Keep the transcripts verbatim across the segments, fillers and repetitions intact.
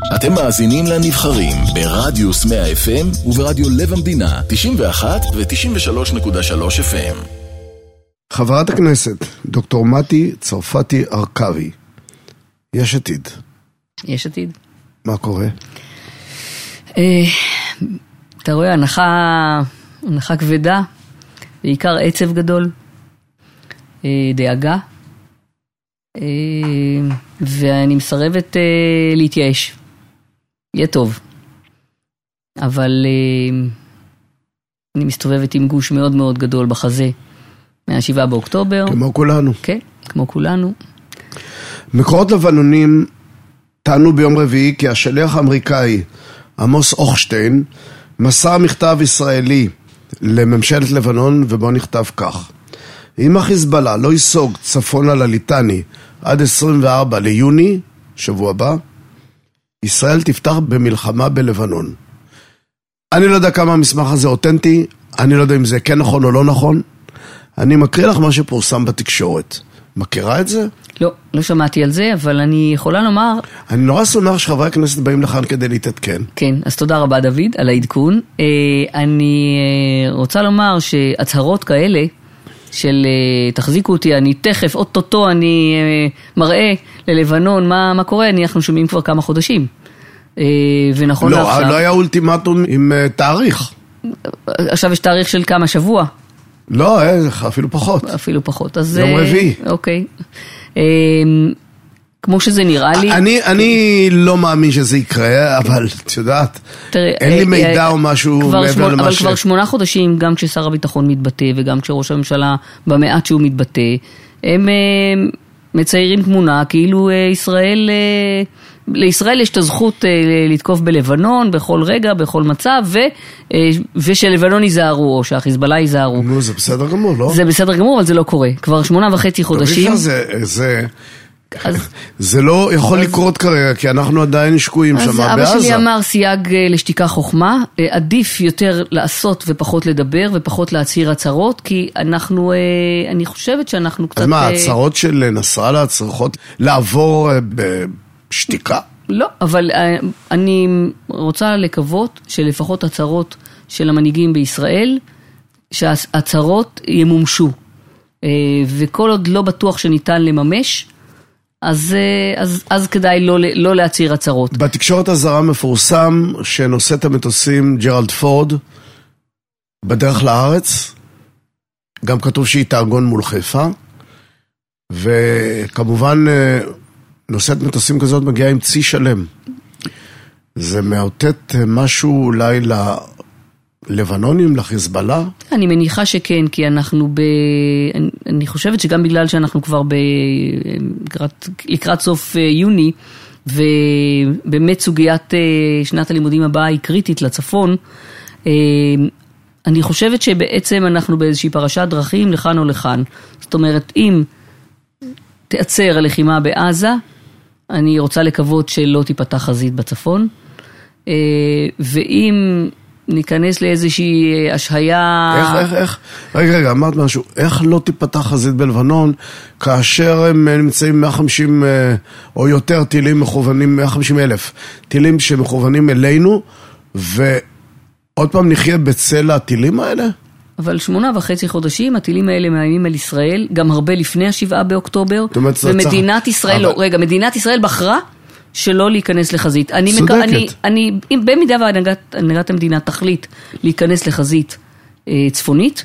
אתם מאזינים לנבחרים ברדיוס מאה אף אם וברדיו לב המדינה תשעים ואחת ו-תשעים ושלוש נקודה שלוש אף אם. חברת הכנסת דוקטור מתי צרפתי ארכבי, יש עתיד. יש עתיד. מה קורה? אתה רואה, הנחה, הנחה כבדה, בעיקר עצב גדול, דאגה, ואני מסרבת להתייאש. יהיה טוב. אבל אני מסתובבת עם גוש מאוד מאוד גדול בחזה, מהשבעה באוקטובר. כמו כולנו. כן, כמו כולנו. מקורות לבנונים טענו ביום רביעי כי השליח האמריקאי עמוס הוכשטיין מסר מכתב ישראלי לממשלת לבנון, ובו נכתב כך: אם החיזבאללה לא ייסוג צפונה לליטני עד עשרים וארבעה ליוני, שבוע הבא, ישראל תפתח במלחמה בלבנון. אני לא יודע כמה המסמך הזה אותנטי, אני לא יודע אם זה כן נכון או לא נכון. אני מקריא לך מה שפורסם בתקשורת. מכירה את זה? לא, לא שמעתי על זה, אבל אני יכולה לומר... אני נורא שמח שחברי הכנסת באים לכאן כדי להתעדכן. כן, אז תודה רבה דוד על העדכון. אני רוצה לומר שהצהרות כאלה של תחזיקו אותי, אני תכף, אוטוטו אני מראה ללבנון מה, מה קורה, אנחנו שומעים כבר כמה חודשים. ונכון לא, לעכשיו... לא היה אולטימטום עם תאריך. עכשיו יש תאריך של כמה, שבוע? לא, אפילו פחות. אפילו פחות. אז יום רביעי. אוקיי. כמו שזה נראה לי... אני, אני לא מאמין שזה יקרה, אבל את יודעת, אין לי מידע או משהו מעבר למה אבל ש... כבר שמונה חודשים, גם כששר הביטחון מתבטא, וגם כשראש הממשלה במעט שהוא מתבטא, הם מציירים תמונה, כאילו ישראל... לישראל יש את הזכות לתקוף בלבנון בכל רגע, בכל מצב, ו, ושלבנון ייזהרו, או שהחיזבאללה ייזהרו. נו, זה בסדר גמור, לא? זה בסדר גמור, אבל זה לא קורה. כבר שמונה וחצי חודשים. זה, זה, אז, זה לא יכול אז, לקרות כרגע, כי אנחנו עדיין שקועים שם בעזה. אז אבא שלי אמר, סייג לשתיקה חוכמה, עדיף יותר לעשות ופחות לדבר, ופחות להצהיר הצהרות, כי אנחנו, אני חושבת שאנחנו קצת... אז מה, הצהרות של נסראללה צריכות לעבור ב... שתיקה? לא, אבל אני רוצה לקוות שלפחות הצהרות של המנהיגים בישראל, שהצהרות ימומשו. וכל עוד לא בטוח שניתן לממש, אז, אז, אז כדאי לא, לא להצהיר הצהרות. בתקשורת הזרה מפורסם שנושא את המטוסים ג'רלד פורד בדרך לארץ, גם כתוב שהיא תאגון מול חיפה, וכמובן... נושאת מטוסים כזאת מגיעה עם צי שלם. זה מאותת משהו אולי ללבנונים, לחיזבאללה? אני מניחה שכן, כי אנחנו ב... אני חושבת שגם בגלל שאנחנו כבר ב... לקראת, לקראת סוף יוני, ובאמת סוגיית שנת הלימודים הבאה היא קריטית לצפון, אני חושבת שבעצם אנחנו באיזושהי פרשת דרכים לכאן או לכאן. זאת אומרת, אם תעצר הלחימה בעזה, אני רוצה לקוות שלא תיפתח חזית בצפון, ואם ניכנס לאיזושהי השהיה... איך, איך, איך? רגע, רגע, אמרת משהו. איך לא תיפתח חזית בלבנון, כאשר הם נמצאים מאה וחמישים או יותר טילים מכוונים, מאה וחמישים אלף טילים שמכוונים אלינו, ועוד פעם נחיה בצל הטילים האלה? אבל שמונה וחצי חודשים, הטילים האלה מאיימים על ישראל, גם הרבה לפני השבעה באוקטובר, ומדינת ישראל, לא, רגע, מדינת ישראל בחרה שלא להיכנס לחזית. צודקת. אני, אני, במידה והנהגת המדינה תחליט להיכנס לחזית צפונית,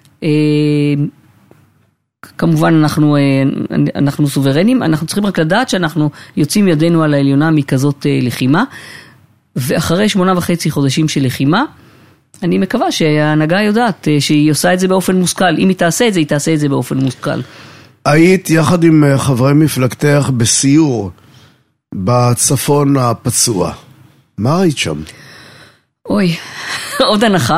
כמובן אנחנו, אנחנו סוברנים, אנחנו צריכים רק לדעת שאנחנו יוצאים ידינו על העליונה מכזאת לחימה, ואחרי שמונה וחצי חודשים של לחימה, אני מקווה שההנהגה יודעת שהיא עושה את זה באופן מושכל. אם היא תעשה את זה, היא תעשה את זה באופן מושכל. היית יחד עם חברי מפלגתך בסיור בצפון הפצוע. מה ראית שם? אוי, עוד הנחה.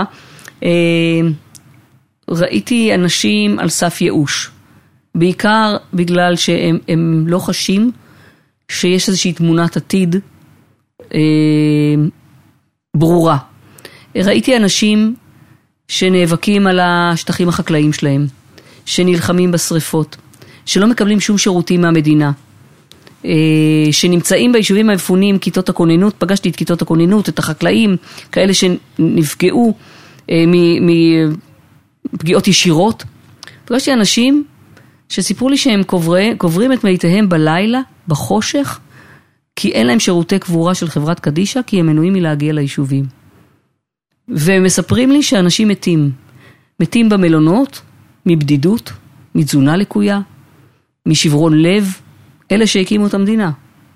ראיתי אנשים על סף ייאוש. בעיקר בגלל שהם הם לא חשים שיש איזושהי תמונת עתיד ברורה. ראיתי אנשים שנאבקים על השטחים החקלאיים שלהם, שנלחמים בשריפות, שלא מקבלים שום שירותים מהמדינה, שנמצאים ביישובים המפונים, כיתות הכוננות, פגשתי את כיתות הכוננות, את החקלאים, כאלה שנפגעו מפגיעות ישירות. פגשתי אנשים שסיפרו לי שהם קוברים את מיתיהם בלילה, בחושך, כי אין להם שירותי קבורה של חברת קדישה, כי הם מנועים מלהגיע ליישובים. והם מספרים לי שאנשים מתים. מתים במלונות, מבדידות, מתזונה לקויה, משברון לב, אלה שהקימו את המדינה.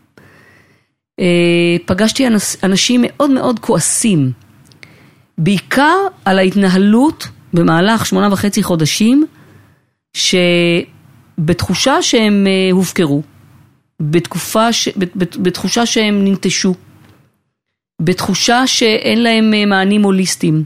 פגשתי אנשים מאוד מאוד כועסים, בעיקר על ההתנהלות במהלך שמונה וחצי חודשים, שבתחושה שהם הופקרו, בתקופה ש... בתחושה שהם ננטשו, בתחושה שאין להם מענים הוליסטיים,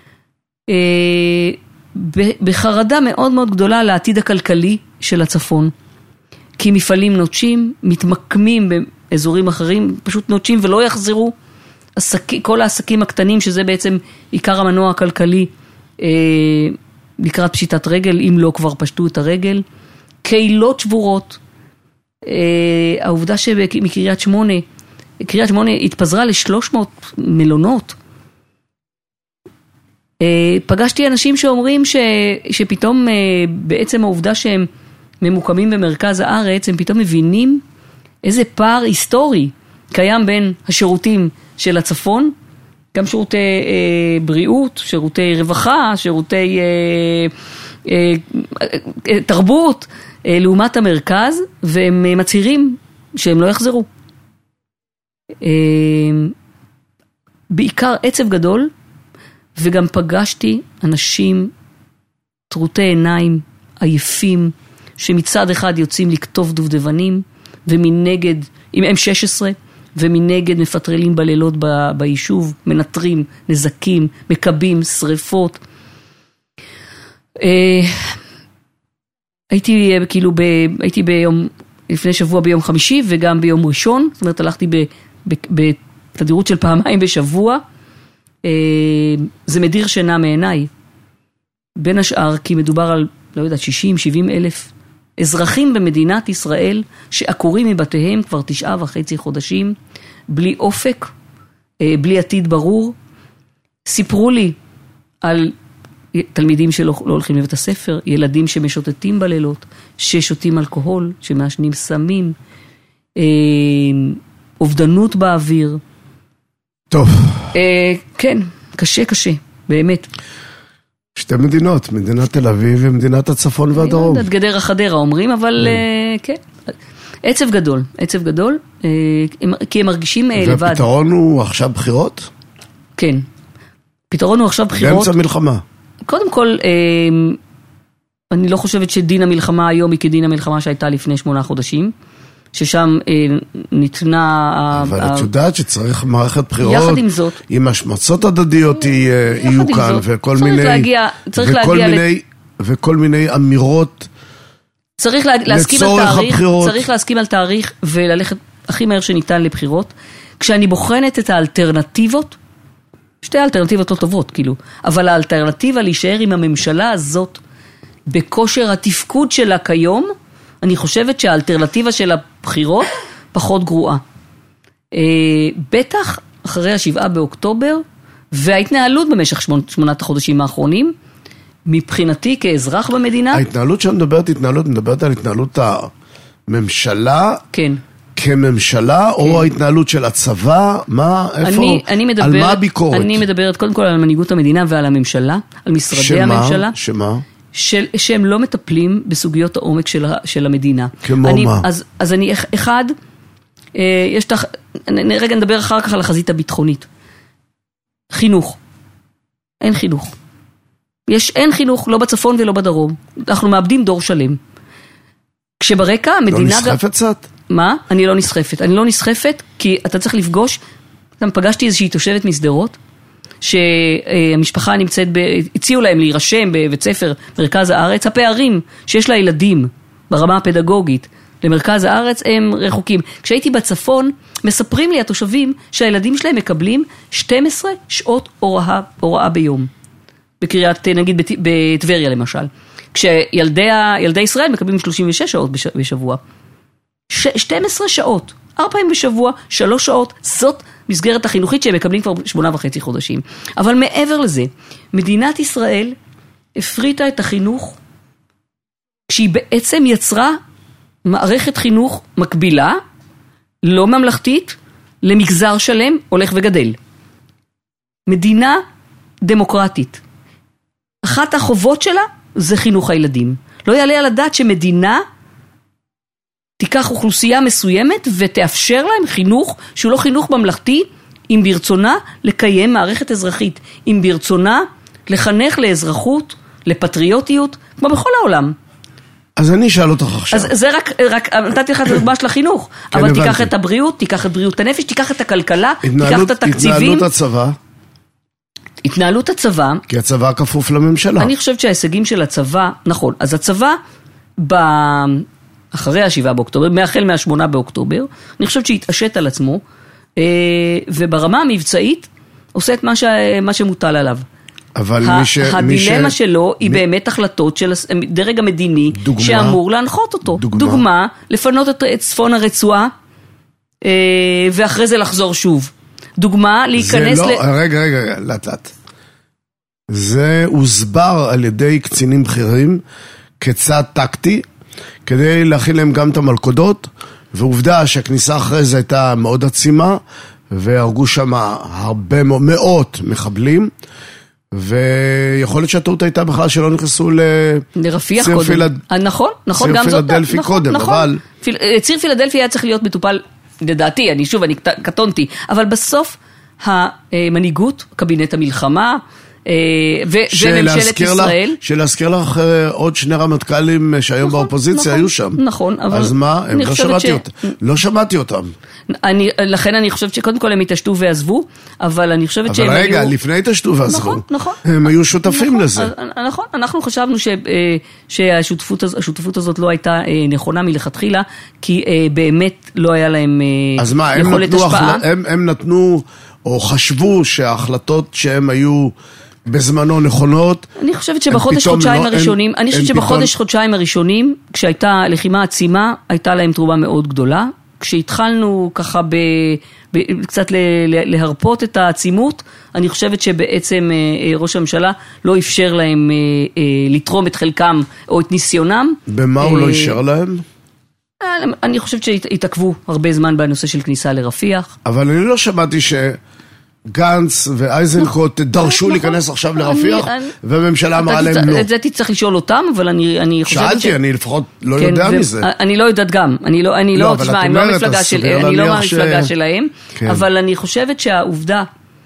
בחרדה מאוד מאוד גדולה לעתיד הכלכלי של הצפון, כי מפעלים נוטשים, מתמקמים באזורים אחרים, פשוט נוטשים ולא יחזרו, עסק... כל העסקים הקטנים, שזה בעצם עיקר המנוע הכלכלי, לקראת פשיטת רגל, אם לא כבר פשטו את הרגל, קהילות שבורות, העובדה שמקריית שמונה, קריית שמונה התפזרה ל-שלוש מאות מלונות. פגשתי אנשים שאומרים ש, שפתאום בעצם העובדה שהם ממוקמים במרכז הארץ, הם פתאום מבינים איזה פער היסטורי קיים בין השירותים של הצפון, גם שירותי אה, בריאות, שירותי רווחה, שירותי אה, אה, תרבות, אה, לעומת המרכז, והם אה, מצהירים שהם לא יחזרו. אה, בעיקר עצב גדול, וגם פגשתי אנשים טרוטי עיניים, עייפים, שמצד אחד יוצאים לכתוב דובדבנים, ומנגד, עם אם שש עשרה, ומנגד מפטרלים בלילות ב- ביישוב, מנטרים, נזקים, מקבים, שריפות. אה, הייתי כאילו ב, הייתי ביום, לפני שבוע ביום חמישי, וגם ביום ראשון, זאת אומרת, הלכתי ב, ב, בתדירות של פעמיים בשבוע. אה, זה מדיר שינה מעיניי. בין השאר, כי מדובר על, לא יודעת, שישים שבעים אלף אזרחים במדינת ישראל שעקורים מבתיהם כבר תשעה וחצי חודשים, בלי אופק, בלי עתיד ברור. סיפרו לי על תלמידים שלא לא הולכים לבית הספר, ילדים שמשוטטים בלילות, ששותים אלכוהול, שמעשנים סמים, אובדנות באוויר. טוב. כן, קשה, קשה, באמת. שתי מדינות, מדינת תל אביב ומדינת הצפון והדרום. אני יודעת, גדרה חדרה אומרים, אבל כן. עצב גדול, עצב גדול, כי הם מרגישים לבד. והפתרון הוא עכשיו בחירות? כן. פתרון הוא עכשיו בחירות. באמצע מלחמה. קודם כל, אני לא חושבת שדין המלחמה היום היא כדין המלחמה שהייתה לפני שמונה חודשים, ששם ניתנה... אבל את יודעת שצריך מערכת בחירות, יחד עם זאת, עם השמצות הדדיות יהיו כאן, וכל מיני... וכל מיני... וכל מיני אמירות צריך להסכים על תאריך, צריך להסכים על תאריך וללכת הכי מהר שניתן לבחירות. כשאני בוחנת את האלטרנטיבות, שתי האלטרנטיבות לא טובות, כאילו, אבל האלטרנטיבה להישאר עם הממשלה הזאת בכושר התפקוד שלה כיום, אני חושבת שהאלטרנטיבה של הבחירות פחות גרועה. בטח אחרי השבעה באוקטובר, וההתנהלות במשך שמונת החודשים האחרונים, מבחינתי כאזרח במדינה. ההתנהלות שאני מדברת, התנהלות, מדברת על התנהלות הממשלה. כן. כממשלה, כן. או ההתנהלות של הצבא, מה, איפה, אני, אני מדבר, על מה הביקורת? אני מדברת קודם כל על מנהיגות המדינה ועל הממשלה, על משרדי שמה, הממשלה. שמה? של, שהם לא מטפלים בסוגיות העומק של, של המדינה. כמו אני, מה? אז, אז אני, אחד, יש תח, רגע נדבר אחר כך על החזית הביטחונית. חינוך. אין חינוך. יש, אין חינוך, לא בצפון ולא בדרום. אנחנו מאבדים דור שלם. כשברקע המדינה... לא נסחפת קצת? מה? אני לא נסחפת. אני לא נסחפת כי אתה צריך לפגוש, גם פגשתי איזושהי תושבת מסדרות, שהמשפחה נמצאת, ב... הציעו להם להירשם בבית ספר מרכז הארץ, הפערים שיש לילדים ברמה הפדגוגית למרכז הארץ הם רחוקים. כשהייתי בצפון, מספרים לי התושבים שהילדים שלהם מקבלים שתים עשרה שעות הוראה, הוראה ביום. בקריית, נגיד, בטבריה למשל. כשילדי ילדי ישראל מקבלים שלושים ושש שעות בשבוע. ש- שתים עשרה שעות, ארבע פעמים בשבוע, שלוש שעות, זאת מסגרת החינוכית שהם מקבלים כבר שמונה וחצי חודשים. אבל מעבר לזה, מדינת ישראל הפריטה את החינוך, כשהיא בעצם יצרה מערכת חינוך מקבילה, לא ממלכתית, למגזר שלם, הולך וגדל. מדינה דמוקרטית. אחת החובות שלה זה חינוך הילדים. לא יעלה על הדעת שמדינה תיקח אוכלוסייה מסוימת ותאפשר להם חינוך שהוא לא חינוך ממלכתי, אם ברצונה לקיים מערכת אזרחית, אם ברצונה לחנך לאזרחות, לפטריוטיות, כמו בכל העולם. אז אני אשאל אותך עכשיו. אז זה רק, רק נתתי לך את הדוגמה של החינוך, כן, אבל הבנתי. תיקח את הבריאות, תיקח את בריאות הנפש, תיקח את הכלכלה, התנהלות, תיקח את התקציבים. התנהלות הצבא. התנהלות הצבא. כי הצבא כפוף לממשלה. אני חושבת שההישגים של הצבא, נכון, אז הצבא, ב... אחרי השבעה באוקטובר, מהחל מהשמונה באוקטובר, אני חושבת שהתעשת על עצמו, וברמה המבצעית, עושה את מה, ש... מה שמוטל עליו. אבל ה- מי ש... הדילמה מי ש... שלו היא מי... באמת החלטות של הדרג המדיני, דוגמה, שאמור להנחות אותו. דוגמה, דוגמה לפנות את, את צפון הרצועה, ואחרי זה לחזור שוב. דוגמה להיכנס... זה לא... ל... רגע, רגע, רגע, לאט לאט. זה הוסבר על ידי קצינים בכירים כצעד טקטי, כדי להכין להם גם את המלכודות, ועובדה שהכניסה אחרי זה הייתה מאוד עצימה, והרגו שם הרבה מאות מחבלים, ויכול להיות שהטעות הייתה בכלל שלא נכנסו לרפיח קודם. פילד... נכון, נכון, גם זאת. ציר פילדלפי נכון, קודם, נכון. אבל... פיל... ציר פילדלפי היה צריך להיות מטופל, לדעתי, אני שוב, אני קטונתי, אבל בסוף המנהיגות, קבינט המלחמה, ו- וממשלת ישראל. שלהזכיר לך עוד שני רמטכ"לים שהיום נכון, באופוזיציה נכון, היו שם. נכון, אבל... אז מה? הם לא שמעתי ש... אותם. לא שמעתי אותם. אני, לכן אני חושבת שקודם כל הם התעשתו ועזבו, אבל אני חושבת שהם היו... אבל רגע, היו... לפני התעשתו ועזבו. נכון, נכון. הם היו שותפים נכון, לזה. נכון, אנחנו חשבנו ש... שהשותפות הזאת, השותפות הזאת לא הייתה נכונה מלכתחילה, כי באמת לא היה להם אז מה, יכולת הם השפעה. החל... הם, הם נתנו, או חשבו שההחלטות שהם היו... בזמנו נכונות. אני חושבת שבחודש חודשיים לא, הראשונים, הם, אני חושבת שבחודש פתאום... חודשיים הראשונים, כשהייתה לחימה עצימה, הייתה להם תרומה מאוד גדולה. כשהתחלנו ככה ב, ב, קצת ל, ל, להרפות את העצימות, אני חושבת שבעצם אה, ראש הממשלה לא אפשר להם אה, אה, לתרום את חלקם או את ניסיונם. במה הוא אה, לא אפשר להם? אני חושבת שהתעכבו הרבה זמן בנושא של כניסה לרפיח. אבל אני לא שמעתי ש... גנץ ואייזנקוט דרשו להיכנס עכשיו לרפיח, והממשלה אמרה להם לא. את זה תצטרך לשאול אותם, אבל אני חושבת ש... שאלתי, אני לפחות לא יודע מזה. אני לא יודעת גם, אני לא, תשמע, אני לא מהמפלגה שלהם, אבל אני חושבת שהעובדה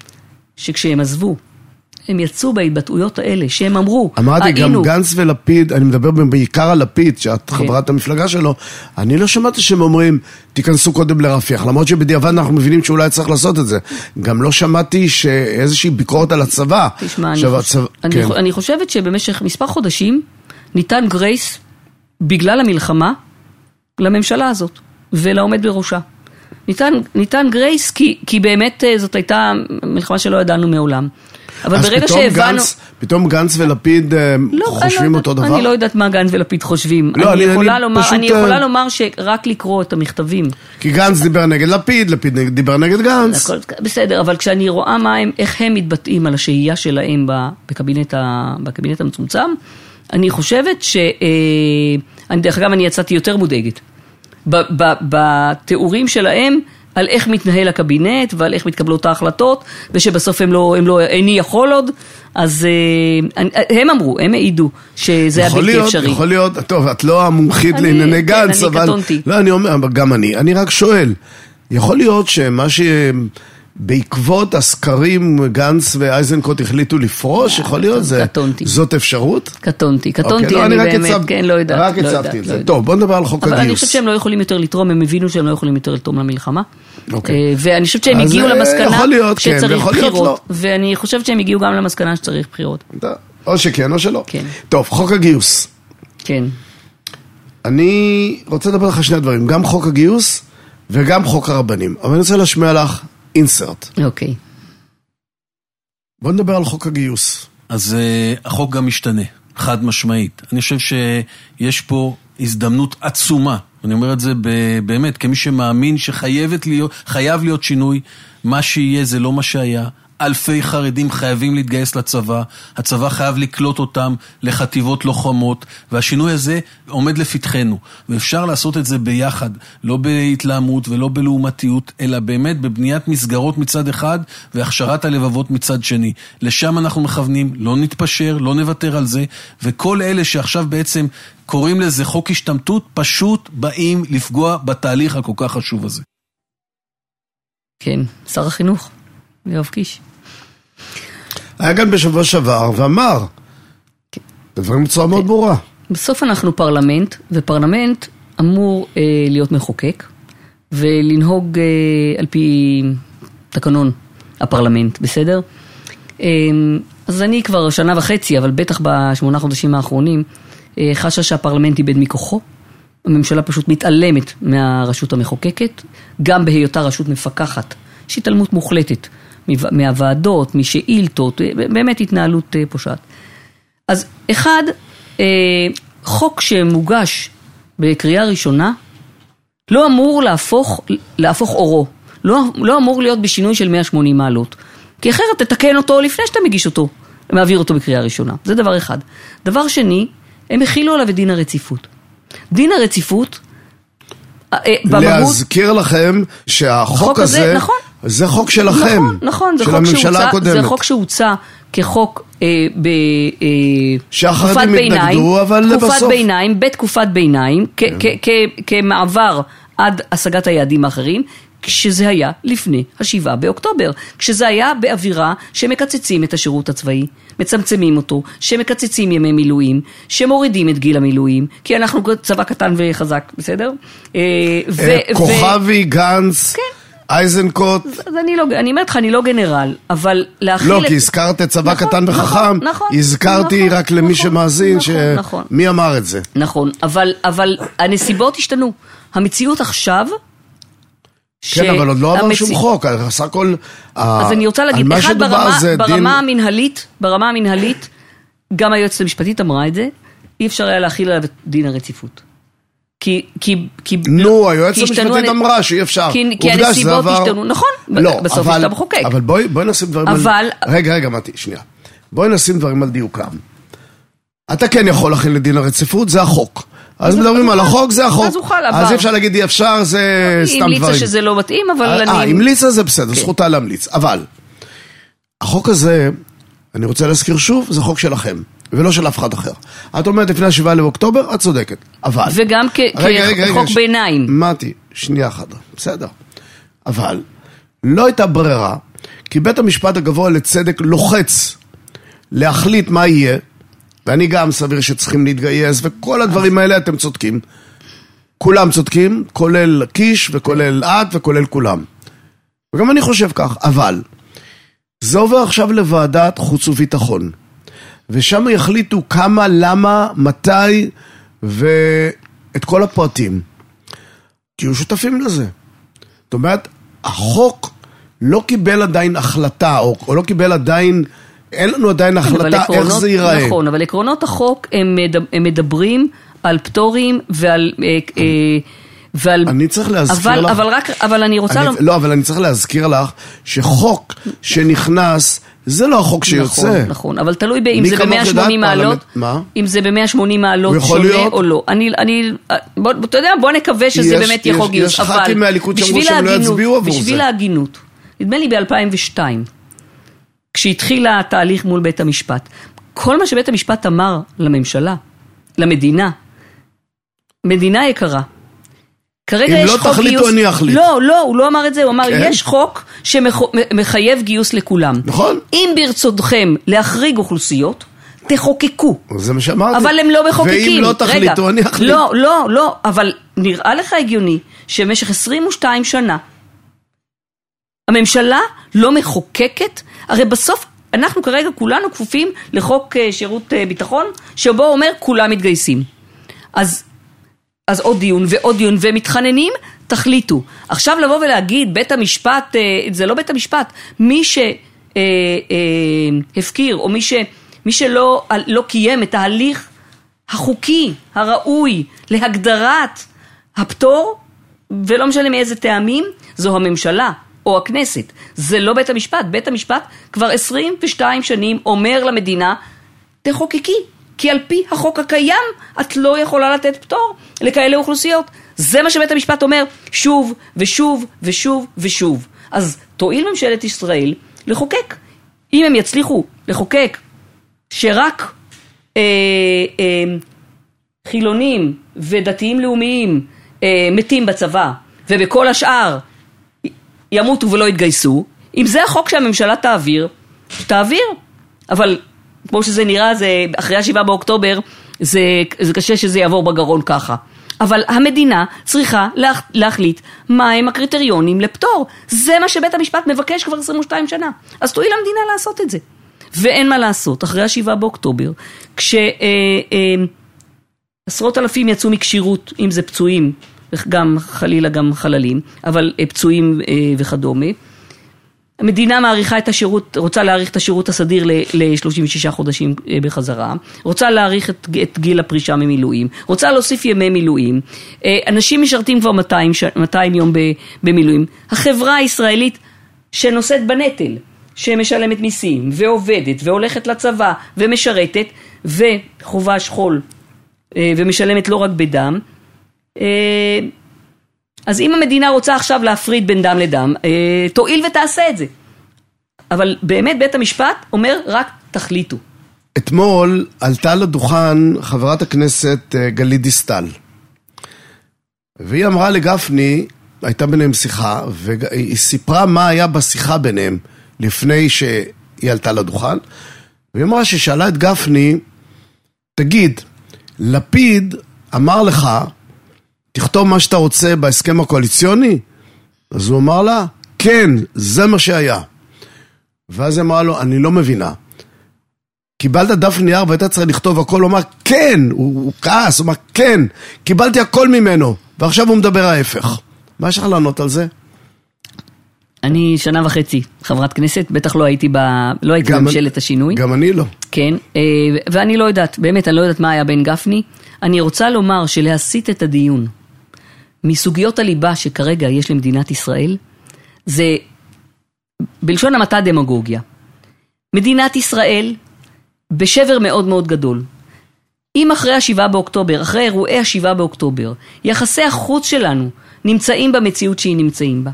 שכשהם עזבו, הם יצאו בהתבטאויות האלה, שהם אמרו, אמרתי, גם גנץ ולפיד, אני מדבר בעיקר על לפיד, שאת חברת המפלגה שלו, אני לא שמעתי שהם אומרים, תיכנסו קודם לרפיח, למרות שבדיעבד אנחנו מבינים שאולי צריך לעשות את זה. גם לא שמעתי שאיזושהי ביקורת על הצבא. תשמע, אני חושבת שבמשך מספר חודשים, ניתן גרייס, בגלל המלחמה, לממשלה הזאת, ולעומד בראשה. ניתן, ניתן גרייס, כי, כי באמת זאת הייתה מלחמה שלא ידענו מעולם. אבל אז ברגע פתאום שהבנו... גנץ, פתאום גנץ ולפיד לא, חושבים לא, אותו דבר? אני לא יודעת מה גנץ ולפיד חושבים. לא, אני, אני, יכולה אני לומר, פשוט... אני יכולה לומר שרק לקרוא את המכתבים. כי גנץ דיבר נגד לפיד, לפיד דיבר נגד גנץ. הכל, בסדר, אבל כשאני רואה מה הם, איך הם מתבטאים על השהייה שלהם בקבינט, ה, בקבינט המצומצם, אני חושבת ש... אני, דרך אגב, אני יצאתי יותר מודאגת. בתיאורים שלהם, על איך מתנהל הקבינט ועל איך מתקבלות ההחלטות, ושבסוף הם לא, הם לא, איני יכול עוד, אז הם אמרו, הם העידו שזה היה בלתי אפשרי. יכול להיות, טוב, את לא המומחית לענייני גנץ, אבל... לא, אני אומר, גם אני, אני רק שואל, יכול להיות שמה ש... בעקבות הסקרים גנץ ואייזנקוט החליטו לפרוש, יכול להיות זה, זאת אפשרות? קטונתי, קטונתי, אני באמת, כן, לא יודעת. רק הצבתי את זה. טוב, בוא נדבר על חוק הגיוס. אבל אני חושבת שהם לא יכולים יותר לתרום, הם הבינו שהם לא יכולים יותר לתרום למלחמה. ואני חושבת שהם הגיעו למסקנה שצריך בחירות, ואני חושבת שהם הגיעו גם למסקנה שצריך בחירות. או שכן או שלא. טוב, חוק הגיוס. כן. אני רוצה לדבר לך שני דברים, גם חוק הגיוס וגם חוק הרבנים. אבל אני רוצה להשמיע לך אינסרט. אוקיי. בוא נדבר על חוק הגיוס. אז uh, החוק גם משתנה, חד משמעית. אני חושב שיש פה הזדמנות עצומה אני אומר את זה באמת, כמי שמאמין שחייבת להיות, חייב להיות שינוי, מה שיהיה זה לא מה שהיה. אלפי חרדים חייבים להתגייס לצבא, הצבא חייב לקלוט אותם לחטיבות לוחמות, והשינוי הזה עומד לפתחנו, ואפשר לעשות את זה ביחד, לא בהתלהמות ולא בלעומתיות, אלא באמת בבניית מסגרות מצד אחד, והכשרת הלבבות מצד שני. לשם אנחנו מכוונים, לא נתפשר, לא נוותר על זה, וכל אלה שעכשיו בעצם קוראים לזה חוק השתמטות, פשוט באים לפגוע בתהליך הכל כך חשוב הזה. כן, שר החינוך, יואב קיש. היה גם בשבוע שעבר ואמר, דברים בצורה מאוד ברורה. בסוף אנחנו פרלמנט, ופרלמנט אמור אה, להיות מחוקק, ולנהוג אה, על פי תקנון הפרלמנט, בסדר? אה, אז אני כבר שנה וחצי, אבל בטח בשמונה חודשים האחרונים, אה, חשה שהפרלמנט איבד מכוחו, הממשלה פשוט מתעלמת מהרשות המחוקקת, גם בהיותה רשות מפקחת, יש התעלמות מוחלטת, מהוועדות, משאילתות, באמת התנהלות פושעת. אז אחד, חוק שמוגש בקריאה ראשונה, לא אמור להפוך, להפוך אורו, לא, לא אמור להיות בשינוי של מאה ושמונים מעלות, כי אחרת תתקן אותו לפני שאתה מגיש אותו, מעביר אותו בקריאה ראשונה. זה דבר אחד. דבר שני, הם הכילו עליו את דין הרציפות. דין הרציפות, להזכיר לכם שהחוק הזה, נכון, זה חוק שלכם, נכון, נכון, זה של חוק הממשלה שהוצא, הקודמת. זה חוק שהוצא כחוק אה, בתקופת שהחרדים ביניים, התנגדו, אבל תקופת לבסוף. ביניים, בתקופת ביניים, כ- כ- כ- כמעבר עד השגת היעדים האחרים, כשזה היה לפני השבעה באוקטובר, כשזה היה באווירה שמקצצים את השירות הצבאי, מצמצמים אותו, שמקצצים ימי מילואים, שמורידים את גיל המילואים, כי אנחנו צבא קטן וחזק, בסדר? ו- כוכבי, גנץ, כן. אייזנקוט. אז אני לא, אני אומרת לך, אני לא גנרל, אבל להכיל... לא, כי הזכרת את צבא נכון, קטן וחכם, נכון, נכון, הזכרתי נכון, רק למי נכון, שמאזין, נכון, ש... נכון. מי אמר את זה? נכון, אבל, אבל הנסיבות השתנו. המציאות עכשיו... כן, אבל עוד לא עבר המציא... שום חוק, עשה כל... אז אני רוצה להגיד, אחד ברמה, ברמה דין... המנהלית, ברמה המנהלית, גם היועצת המשפטית אמרה את זה, אי אפשר היה להכיל עליו את דין הרציפות. כי, כי, כי, נו, היועצת המשפטית אמרה שאי אפשר. כי, כי הנסיבות השתנו, נכון, לא, בסוף אבל, יש אתה מחוקק. אבל בואי, בואי נשים דברים אבל... על... רגע, רגע, מתי, שנייה. בואי נשים דברים על דיוקם. אתה כן יכול להכיל לדין הרציפות, זה החוק. אז מדברים על החוק, זה החוק. אז אוכל, אבל... אז אי אפשר להגיד אי אפשר, זה סתם דברים. היא המליצה שזה לא מתאים, אבל אני... אה, המליצה זה בסדר, זכותה להמליץ. אבל, החוק הזה, אני רוצה להזכיר שוב, זה חוק שלכם, ולא של אף אחד אחר. את אומרת לפני השבעה לאוקטובר, את צודקת. אבל... וגם כחוק ביניים. מתי, שנייה אחת, בסדר. אבל, לא הייתה ברירה, כי בית המשפט הגבוה לצדק לוחץ להחליט מה יהיה, ואני גם סביר שצריכים להתגייס, וכל הדברים האלה אתם צודקים. כולם צודקים, כולל קיש, וכולל את, וכולל כולם. וגם אני חושב כך, אבל, זה עובר עכשיו לוועדת חוץ וביטחון. ושם יחליטו כמה, למה, מתי, ואת כל הפרטים. תהיו שותפים לזה. זאת אומרת, החוק לא קיבל עדיין החלטה, או, או לא קיבל עדיין... אין לנו עדיין החלטה איך זה ייראה. נכון, אבל עקרונות החוק הם מדברים על פטורים ועל... ועל... אני צריך להזכיר אבל, לך... אבל רק... אבל אני רוצה... אני, לא, אבל אני צריך להזכיר לך שחוק שנכנס, זה לא החוק שיוצא. נכון, נכון, אבל תלוי אם זה ב-מאה ושמונים מעלות, מה? אם זה ב-מאה ושמונים מעלות שונה להיות? או לא. אני, אני, בוא, אתה יודע, בוא נקווה שזה יש, באמת יחוג גיוס. יש ח"כים מהליכוד שאמרו שהם לא יצביעו עבור זה. בשביל ההגינות, נדמה לי ב-אלפיים ושתיים, כשהתחיל התהליך מול בית המשפט, כל מה שבית המשפט אמר לממשלה, למדינה, מדינה יקרה, כרגע יש חוק גיוס... אם לא תחליטו אני אחליט. לא, לא, הוא לא אמר את זה, הוא אמר, כן. יש חוק שמחייב גיוס לכולם. נכון. אם ברצותכם להחריג אוכלוסיות, תחוקקו. זה מה שאמרתי. אבל הם לא מחוקקים. ואם לא תחליטו, רגע, אני אחליט. לא, לא, לא, אבל נראה לך הגיוני שבמשך עשרים ושתיים שנה, הממשלה לא מחוקקת, הרי בסוף אנחנו כרגע כולנו כפופים לחוק שירות ביטחון, שבו אומר כולם מתגייסים. אז, אז עוד דיון ועוד דיון ומתחננים, תחליטו. עכשיו לבוא ולהגיד, בית המשפט, זה לא בית המשפט, מי שהפקיר, או מי, ש, מי שלא לא קיים את ההליך החוקי, הראוי, להגדרת הפטור, ולא משנה מאיזה טעמים, זו הממשלה או הכנסת. זה לא בית המשפט. בית המשפט כבר עשרים ושתיים שנים אומר למדינה, תחוקקי, כי על פי החוק הקיים את לא יכולה לתת פטור לכאלה אוכלוסיות. זה מה שבית המשפט אומר שוב ושוב ושוב ושוב. אז תועיל ממשלת ישראל לחוקק. אם הם יצליחו לחוקק שרק אה, אה, חילונים ודתיים לאומיים אה, מתים בצבא, ובכל השאר ימותו ולא יתגייסו, אם זה החוק שהממשלה תעביר, תעביר. אבל כמו שזה נראה, זה, אחרי השבעה באוקטובר, זה, זה קשה שזה יעבור בגרון ככה. אבל המדינה צריכה לה, להחליט מהם הקריטריונים לפטור. זה מה שבית המשפט מבקש כבר עשרים ושתיים שנה. אז תועיל המדינה לעשות את זה. ואין מה לעשות. אחרי השבעה באוקטובר, כשעשרות אה, אה, אלפים יצאו מקשירות, אם זה פצועים, גם חלילה גם חללים, אבל אה, פצועים אה, וכדומה, המדינה מעריכה את השירות, רוצה להאריך את השירות הסדיר ל-שלושים ושישה חודשים בחזרה, רוצה להאריך את, את גיל הפרישה ממילואים, רוצה להוסיף ימי מילואים, אנשים משרתים כבר מאתיים, מאתיים יום במילואים. החברה הישראלית שנושאת בנטל, שמשלמת מיסים ועובדת והולכת לצבא ומשרתת וחובה שכול ומשלמת לא רק בדם, אז אם המדינה רוצה עכשיו להפריד בין דם לדם, תועיל ותעשה את זה. אבל באמת בית המשפט אומר רק תחליטו. אתמול עלתה לדוכן חברת הכנסת גלית דיסטל, והיא אמרה לגפני, הייתה ביניהם שיחה, והיא סיפרה מה היה בשיחה ביניהם לפני שהיא עלתה לדוכן, והיא אמרה ששאלה את גפני, תגיד, לפיד אמר לך, תכתוב מה שאתה רוצה בהסכם הקואליציוני? אז הוא אמר לה, כן, זה מה שהיה. ואז היא אמרה לו, אני לא מבינה. קיבלת דף נייר והייתה צריך לכתוב הכל, הוא אמר, כן, הוא, הוא כעס, הוא אמר, כן, קיבלתי הכל ממנו, ועכשיו הוא מדבר ההפך. מה יש לך לענות על זה? אני שנה וחצי חברת כנסת, בטח לא הייתי, ב... לא הייתי בממשלת השינוי. גם אני לא. כן, ואני לא יודעת, באמת, אני לא יודעת מה היה בין גפני. אני רוצה לומר שלהסיט את הדיון מסוגיות הליבה שכרגע יש למדינת ישראל, זה בלשון המעטה דמגוגיה. מדינת ישראל בשבר מאוד מאוד גדול. אם אחרי השבעה באוקטובר, אחרי אירועי השבעה באוקטובר, יחסי החוץ שלנו נמצאים במציאות שהיא נמצאים בה.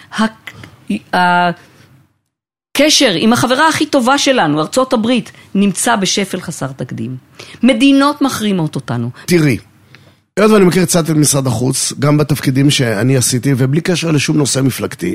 הקשר עם החברה הכי טובה שלנו, ארצות הברית, נמצא בשפל חסר תקדים. מדינות מחרימות אותנו. תראי, היות ואני מכיר קצת את משרד החוץ, גם בתפקידים שאני עשיתי, ובלי קשר לשום נושא מפלגתי,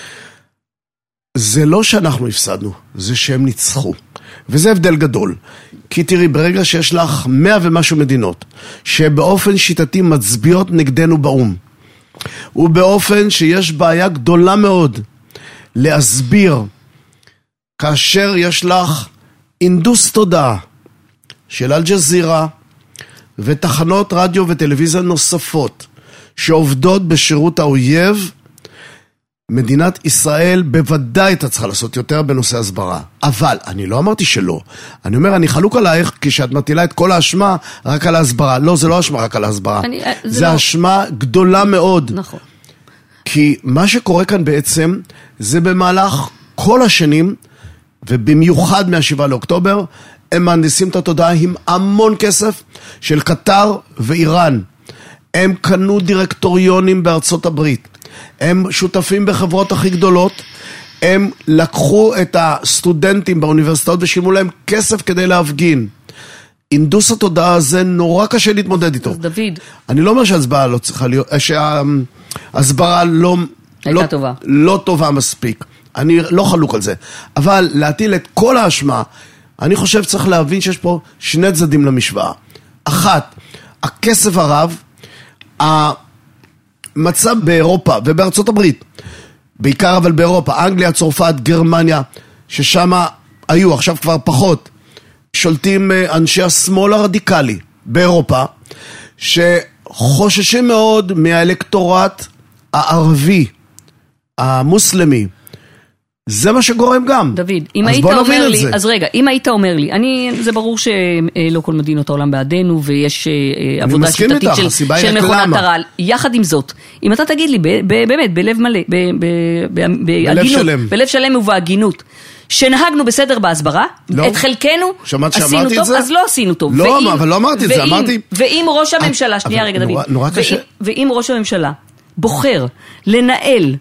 זה לא שאנחנו הפסדנו, זה שהם ניצחו. וזה הבדל גדול. כי תראי, ברגע שיש לך מאה ומשהו מדינות, שבאופן שיטתי מצביעות נגדנו באום, ובאופן שיש בעיה גדולה מאוד להסביר, כאשר יש לך אינדוס תודעה של אל-ג'זירה ותחנות רדיו וטלוויזיה נוספות שעובדות בשירות האויב, מדינת ישראל בוודאי אתה צריכה לעשות יותר בנושא הסברה. אבל אני לא אמרתי שלא. אני אומר, אני חלוק עלייך כשאת מטילה את כל האשמה רק על ההסברה. לא, זה לא אשמה רק על ההסברה. אני, זה זה לא... אשמה גדולה מאוד. נכון. כי מה שקורה כאן בעצם, זה במהלך כל השנים, ובמיוחד מהשבעה לאוקטובר, הם מהנדסים את התודעה עם המון כסף של קטר ואיראן. הם קנו דירקטוריונים בארצות הברית. הם שותפים בחברות הכי גדולות. הם לקחו את הסטודנטים באוניברסיטאות ושילמו להם כסף כדי להפגין. אינדוס התודעה הזה נורא קשה להתמודד איתו. אז דוד. אני לא אומר שההסברה לא צריכה להיות, שההסברה לא, לא, טובה. לא טובה מספיק. אני לא חלוק על זה. אבל להטיל את כל האשמה, אני חושב צריך להבין שיש פה שני צדדים למשוואה. אחת, הכסף הרב, המצב באירופה ובארצות הברית, בעיקר אבל באירופה, אנגליה, צרפת, גרמניה, ששם היו, עכשיו כבר פחות, שולטים אנשי השמאל הרדיקלי באירופה, שחוששים מאוד מהאלקטורט הערבי, המוסלמי. זה מה שגורם גם. דוד, אם היית אומר לי, אז רגע, אם היית אומר לי, אני, זה ברור שלא כל מדינות העולם בעדנו, ויש עבודה שיטתית של מכונת הרעל. יחד עם זאת, אם אתה תגיד לי, באמת, בלב מלא, בלב שלם. בלב שלם ובהגינות, שנהגנו בסדר בהסברה, את חלקנו עשינו טוב, אז לא עשינו טוב. לא, אבל לא אמרתי את זה, אמרתי... ואם ראש הממשלה, שנייה רגע דוד, נורא קשה. ואם ראש הממשלה בוחר לנהל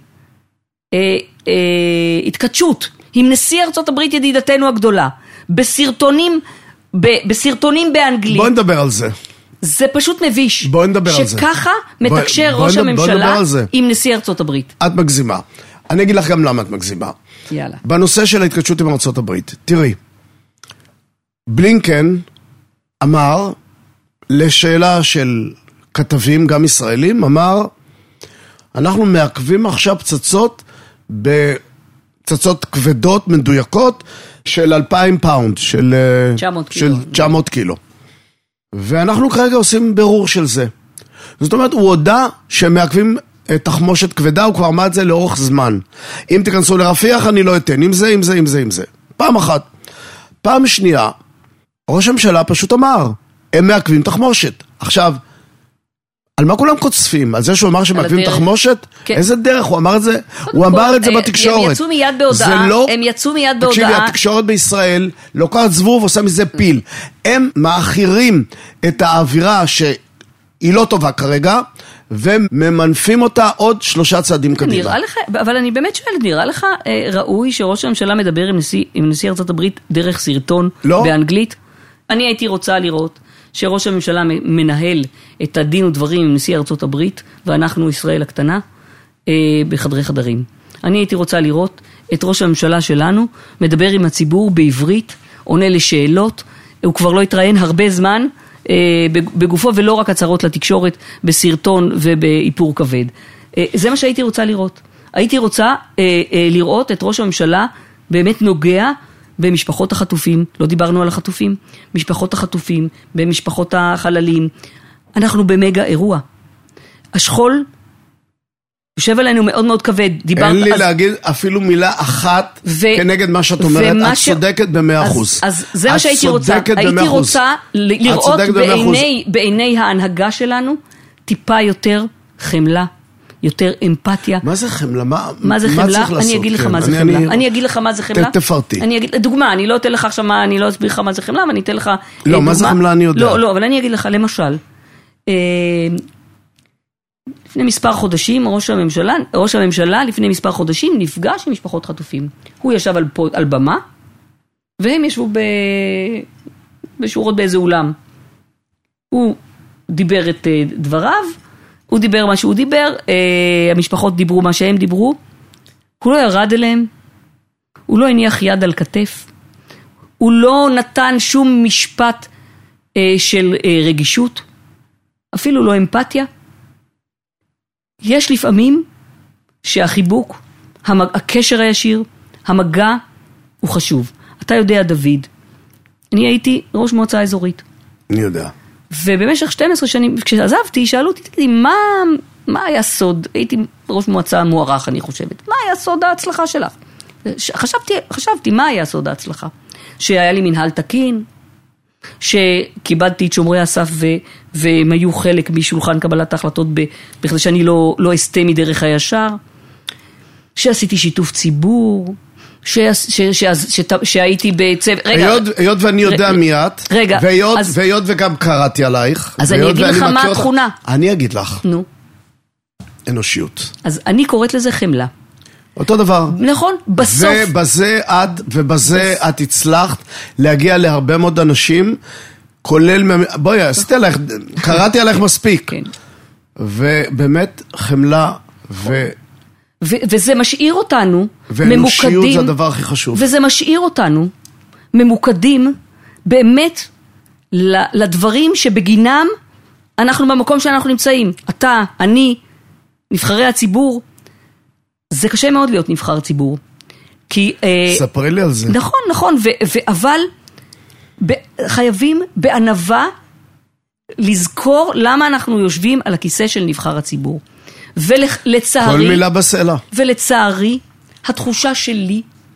התקדשות עם נשיא ארצות הברית ידידתנו הגדולה, בסרטונים, בסרטונים באנגלית. בואי נדבר על זה. זה פשוט מביש. בואי נדבר על זה. שככה מתקשר ראש הממשלה עם נשיא ארצות הברית. את מגזימה. אני אגיד לך גם למה את מגזימה. יאללה. בנושא של ההתקדשות עם ארצות הברית. תראי, בלינקן אמר לשאלה של כתבים, גם ישראלים, אמר, אנחנו מעכבים עכשיו פצצות, בפצצות כבדות, מדויקות, של אלפיים פאונד, של תשע מאות קילו. ואנחנו כרגע עושים ברור של זה. זאת אומרת, הוא הודע שהם מעכבים תחמושת כבדה, הוא כבר אמר את זה לאורך זמן. אם תיכנסו לרפיח, אני לא אתן, עם זה, עם זה, עם זה, עם זה. פעם אחת. פעם שנייה, ראש הממשלה פשוט אמר, הם מעכבים תחמושת. עכשיו, על מה כולם קוצפים? על זה שהוא אמר שמעכבים תחמושת? כן. איזה דרך? הוא אמר את זה? הוא אמר את זה בתקשורת. הם יצאו מיד בהודעה. לא... הם יצאו מיד בהודעה. תקשיבי, התקשורת בישראל לוקחת זבוב ועושה מזה פיל. הם מאחירים את האווירה שהיא לא טובה כרגע, וממנפים אותה עוד שלושה צעדים קדימה. נראה לך, אבל אני באמת שואלת, נראה לך אה, ראוי שראש הממשלה מדבר עם נשיא, עם נשיא ארצות הברית דרך סרטון לא. באנגלית? אני הייתי רוצה לראות שראש הממשלה מנהל את הדין ודברים עם נשיא ארצות הברית, ואנחנו ישראל הקטנה, אה, בחדרי חדרים. אני הייתי רוצה לראות את ראש הממשלה שלנו מדבר עם הציבור בעברית, עונה לשאלות, הוא כבר לא התראיין הרבה זמן, בגופו, ולא רק הצהרות לתקשורת בסרטון ובאיפור כבד. זה מה שהייתי רוצה לראות. הייתי רוצה לראות את ראש הממשלה באמת נוגע במשפחות החטופים, לא דיברנו על החטופים, משפחות החטופים, במשפחות החללים. אנחנו במגה אירוע. השכול יושב עלינו מאוד מאוד כבד. אין לי להגיד אפילו מילה אחת כנגד מה שאת אומרת, את צודקת במאה אחוז. אז זה מה שהייתי רוצה. הייתי רוצה לראות בעיני ההנהגה שלנו טיפה יותר חמלה, יותר אמפתיה. מה זה חמלה? מה זה חמלה? אני אגיד לך מה זה חמלה. אני אגיד לך מה זה חמלה. תפרטי. דוגמה, אני לא אתן לך עכשיו מה, אני לא אסביר לך מה זה חמלה, ואני אתן לך... לא, מה זה חמלה אני יודע. לא, לא, אבל אני אגיד לך, למשל, לפני מספר חודשים, ראש הממשלה, ראש הממשלה לפני מספר חודשים נפגש עם משפחות חטופים. הוא ישב על, על במה, והם ישבו ב... בשורות באיזה אולם. הוא דיבר את דבריו, הוא דיבר מה שהוא דיבר, המשפחות דיברו מה שהם דיברו, הוא לא ירד אליהם, הוא לא הניח יד על כתף, הוא לא נתן שום משפט של רגישות, אפילו לא אמפתיה. יש לפעמים שהחיבוק, הקשר הישיר, המגע הוא חשוב. אתה יודע, דוד, אני הייתי ראש מועצה אזורית. אני יודע. ובמשך שתים עשרה שנים, כשעזבתי, שאלו אותי, תגידי, מה, מה היה סוד? הייתי ראש מועצה מוערך, אני חושבת. מה היה סוד ההצלחה שלך? חשבתי, חשבתי, מה היה סוד ההצלחה? שהיה לי מנהל תקין, שכיבדתי את שומרי הסף ו, והם היו חלק משולחן קבלת ההחלטות בכדי שאני לא, לא אסתה מדרך הישר, שעשיתי שיתוף ציבור, ש, ש, ש, ש, שהייתי בצו... היות, היות ואני יודע מי את, רגע, והיות, אז, והיות וגם קראתי עלייך, אז אני אגיד לך מה התכונה. אני אגיד לך. נו. אנושיות. אז אני קוראת לזה חמלה. אותו דבר. נכון, בסוף. ובזה את, ובזה בס... את הצלחת להגיע להרבה מאוד אנשים, כולל, בואי, עשיתי עליך, קראתי עליך מספיק. כן. ובאמת חמלה ו... ו- וזה משאיר אותנו ואנושיות ממוקדים. זה הדבר הכי חשוב. וזה משאיר אותנו ממוקדים באמת לדברים שבגינם אנחנו במקום שאנחנו נמצאים. אתה, אני, נבחרי הציבור, זה קשה מאוד להיות נבחר ציבור. כי... ספרי לי על זה. נכון, נכון, ו- ו- אבל ב- חייבים בענווה לזכור למה אנחנו יושבים על הכיסא של נבחר הציבור. ולצערי... כל מילה בסלע. ולצערי, התחושה שלי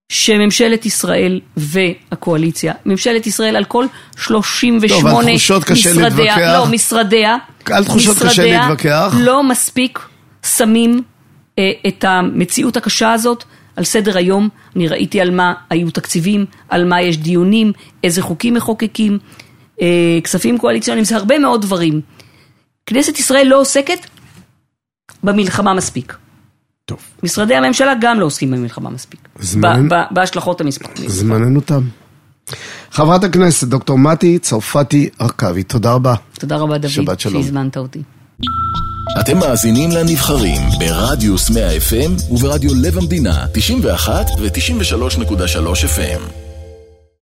שממשלת ישראל והקואליציה, ממשלת ישראל על כל שלושים ושמונה טוב, על תחושות קשה משרדיה, להתווכח. לא, משרדיה, על תחושות קשה משרדיה להתווכח. לא מספיק שמים אה, את המציאות הקשה הזאת על סדר היום. אני ראיתי על מה היו תקציבים, על מה יש דיונים, איזה חוקים מחוקקים, אה, כספים קואליציוניים, זה הרבה מאוד דברים. כנסת ישראל לא עוסקת במלחמה מספיק. טוב. משרדי הממשלה גם לא עוסקים במלחמה מספיק. זמן... ב- ב- בהשלכות המספק. זמננו תם. חברת הכנסת דוקטור מתי צרפתי הרכבי, תודה רבה. תודה רבה דוד, שבת שלום. שהזמנת אותי. אתם מאזינים לנבחרים ברדיוס מאה אף אם וברדיו לב המדינה תשעים ואחת ו-תשעים ושלוש נקודה שלוש אף אם.